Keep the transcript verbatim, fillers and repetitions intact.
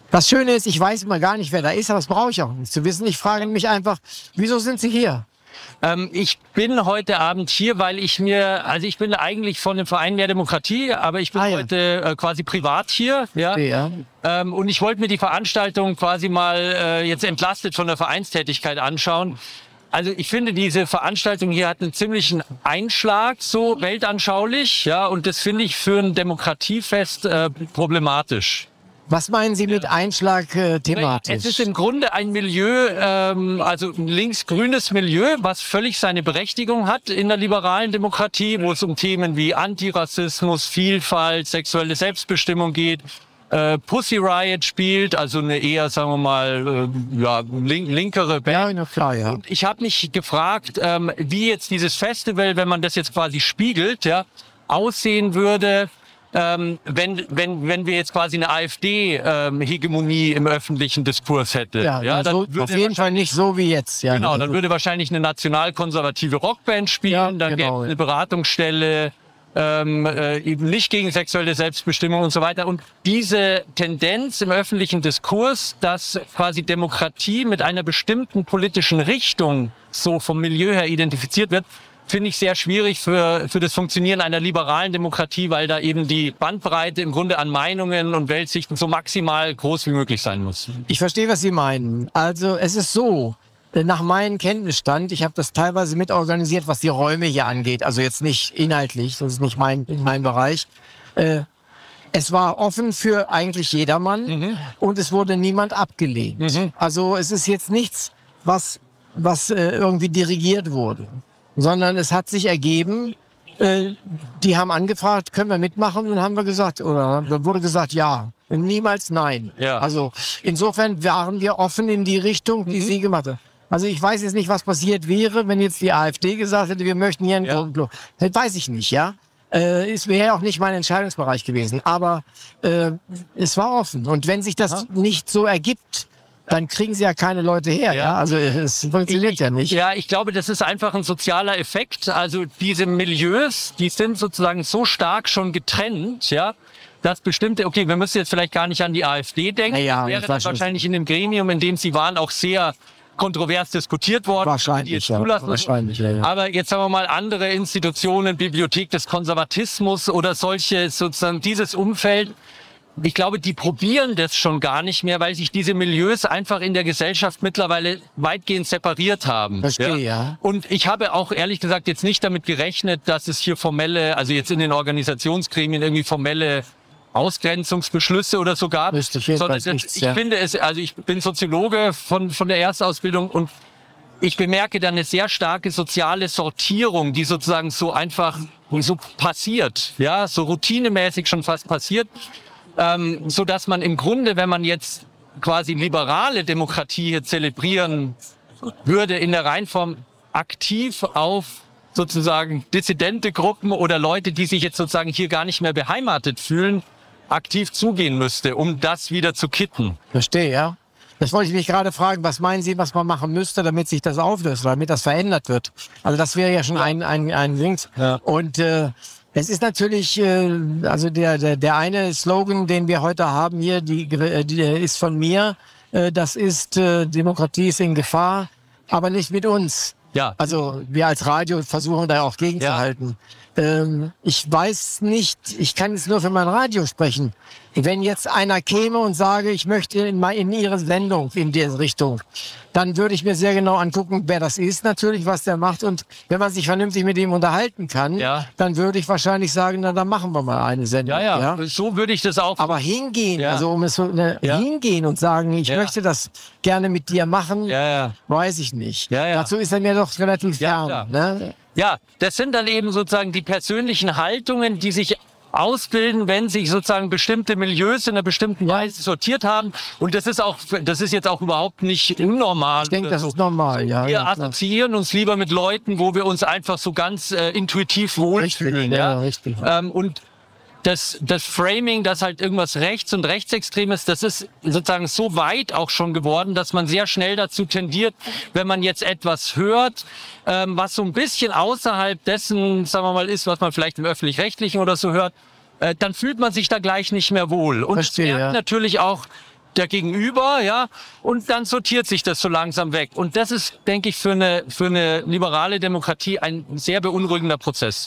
Das Schöne ist, ich weiß immer gar nicht, wer da ist, aber das brauche ich auch nicht zu wissen. Ich frage mich einfach, wieso sind Sie hier? Ähm, ich bin heute Abend hier, weil ich mir, also ich bin eigentlich von dem Verein Mehr Demokratie, aber ich bin ah, ja. heute äh, quasi privat hier. Ja. ja. Ähm, und ich wollte mir die Veranstaltung quasi mal äh, jetzt entlastet von der Vereinstätigkeit anschauen. Also ich finde, diese Veranstaltung hier hat einen ziemlichen Einschlag, so weltanschaulich, ja, und das finde ich für ein Demokratiefest äh, problematisch. Was meinen Sie mit Einschlag äh, thematisch? Es ist im Grunde ein Milieu, ähm, also ein linksgrünes Milieu, was völlig seine Berechtigung hat in der liberalen Demokratie, wo es um Themen wie Antirassismus, Vielfalt, sexuelle Selbstbestimmung geht. Äh, Pussy Riot spielt, also eine eher, sagen wir mal, äh, ja, link, linkere Band. Ja, klar, ja. Und ich habe mich gefragt, ähm, wie jetzt dieses Festival, wenn man das jetzt quasi spiegelt, ja, aussehen würde, ähm, wenn, wenn, wenn wir jetzt quasi eine AfD-Hegemonie ähm, im öffentlichen Diskurs hätten. Ja, ja, dann so, würde auf jeden Fall nicht so wie jetzt. Ja. Genau, dann würde wahrscheinlich eine nationalkonservative Rockband spielen, ja, dann genau, gäbe es eine Beratungsstelle, Ähm, äh, eben nicht gegen sexuelle Selbstbestimmung und so weiter. Und diese Tendenz im öffentlichen Diskurs, dass quasi Demokratie mit einer bestimmten politischen Richtung so vom Milieu her identifiziert wird, finde ich sehr schwierig für, für das Funktionieren einer liberalen Demokratie, weil da eben die Bandbreite im Grunde an Meinungen und Weltsichten so maximal groß wie möglich sein muss. Ich verstehe, was Sie meinen. Also es ist so, nach meinem Kenntnisstand, ich habe das teilweise mitorganisiert, was die Räume hier angeht, also jetzt nicht inhaltlich, das ist nicht mein, mein Bereich. Äh, es war offen für eigentlich jedermann mhm. und es wurde niemand abgelehnt. Mhm. Also es ist jetzt nichts, was, was äh, irgendwie dirigiert wurde, sondern es hat sich ergeben, äh, die haben angefragt, können wir mitmachen? Und dann haben wir gesagt, oder dann wurde gesagt, ja. Niemals nein. Ja. Also insofern waren wir offen in die Richtung, die mhm. Sie gemacht haben. Also ich weiß jetzt nicht, was passiert wäre, wenn jetzt die AfD gesagt hätte, wir möchten hier einen ja. Grundklo. Das weiß ich nicht, ja. Äh, es wäre auch nicht mein Entscheidungsbereich gewesen. Aber äh, es war offen. Und wenn sich das ja. nicht so ergibt, dann kriegen sie ja keine Leute her. Ja. Ja? Also es funktioniert ich, ja nicht. Ja, ich glaube, das ist einfach ein sozialer Effekt. Also diese Milieus, die sind sozusagen so stark schon getrennt, ja, dass bestimmte, okay, wir müssen jetzt vielleicht gar nicht an die AfD denken. Ja, wäre das wahrscheinlich in dem Gremium, in dem sie waren, auch sehr kontrovers diskutiert worden. Wahrscheinlich, ja. Wahrscheinlich ja, ja. Aber jetzt sagen wir mal andere Institutionen, Bibliothek des Konservatismus oder solche, sozusagen dieses Umfeld, ich glaube, die probieren das schon gar nicht mehr, weil sich diese Milieus einfach in der Gesellschaft mittlerweile weitgehend separiert haben. Verstehe, ja. ja. Und ich habe auch ehrlich gesagt jetzt nicht damit gerechnet, dass es hier formelle, also jetzt in den Organisationsgremien irgendwie formelle Ausgrenzungsbeschlüsse oder so gab. Ich, sondern das, nichts, ich ja. finde es, also ich bin Soziologe von, von der Erstausbildung und ich bemerke dann eine sehr starke soziale Sortierung, die sozusagen so einfach so passiert, ja, so routinemäßig schon fast passiert, ähm, so dass man im Grunde, wenn man jetzt quasi liberale Demokratie hier zelebrieren würde, in der Reinform aktiv auf sozusagen dissidente Gruppen oder Leute, die sich jetzt sozusagen hier gar nicht mehr beheimatet fühlen, aktiv zugehen müsste, um das wieder zu kitten. Verstehe, ja. Das wollte ich mich gerade fragen, was meinen Sie, was man machen müsste, damit sich das auflöst, damit das verändert wird? Also das wäre ja schon ja. ein ein ein Ding. Ja. Und äh, es ist natürlich, äh, also der, der der eine Slogan, den wir heute haben hier, die, die ist von mir, äh, das ist äh, Demokratie ist in Gefahr, aber nicht mit uns. Ja. Also wir als Radio versuchen da auch gegenzuhalten. Ja. Ähm, ich weiß nicht, ich kann jetzt nur für mein Radio sprechen. Wenn jetzt einer käme und sage, ich möchte in, in Ihre Sendung in diese Richtung, dann würde ich mir sehr genau angucken, wer das ist natürlich, was der macht. Und wenn man sich vernünftig mit ihm unterhalten kann, ja. dann würde ich wahrscheinlich sagen, na dann machen wir mal eine Sendung. Ja, ja, ja. So würde ich das auch. Aber hingehen, ja. also um es so, ne, ja. hingehen und sagen, ich ja. möchte das gerne mit dir machen, ja, ja. weiß ich nicht. Ja, ja. Dazu ist er mir doch relativ fern. Ja, ne? ja, das sind dann eben sozusagen die persönlichen Haltungen, die sich ausbilden, wenn sich sozusagen bestimmte Milieus in einer bestimmten Weise sortiert haben. Und das ist auch, das ist jetzt auch überhaupt nicht unnormal. Ich denke, das ist normal, ja. Wir ja, assoziieren uns lieber mit Leuten, wo wir uns einfach so ganz äh, intuitiv wohlfühlen. Ja, ja? richtig. Ähm, und das, das Framing, das halt irgendwas rechts und rechtsextrem ist, das ist sozusagen so weit auch schon geworden, dass man sehr schnell dazu tendiert, wenn man jetzt etwas hört, ähm, was so ein bisschen außerhalb dessen, sagen wir mal, ist, was man vielleicht im Öffentlich-Rechtlichen oder so hört, äh, dann fühlt man sich da gleich nicht mehr wohl. Und Verstehe, es merkt ja. natürlich auch der Gegenüber, ja, und dann sortiert sich das so langsam weg. Und das ist, denke ich, für eine, für eine liberale Demokratie ein sehr beunruhigender Prozess.